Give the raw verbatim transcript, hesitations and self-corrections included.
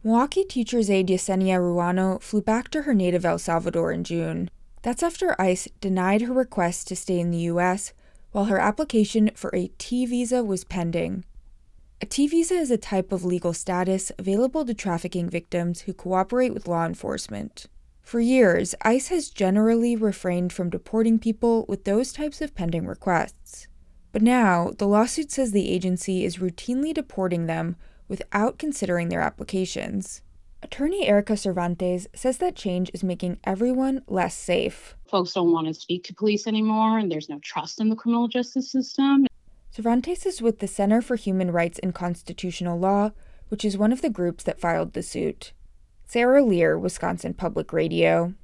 Milwaukee teacher aide Yesenia Ruano flew back to her native El Salvador in June. That's after ICE denied her request to stay in the U S while her application for a T-visa was pending. A T-visa is a type of legal status available to trafficking victims who cooperate with law enforcement. For years, ICE has generally refrained from deporting people with those types of pending requests. But now, the lawsuit says the agency is routinely deporting them without considering their applications. Attorney Erica Cervantes says that change is making everyone less safe. Folks don't want to speak to police anymore, and there's no trust in the criminal justice system. Cervantes is with the Center for Human Rights and Constitutional Law, which is one of the groups that filed the suit. Sarah Lear, Wisconsin Public Radio.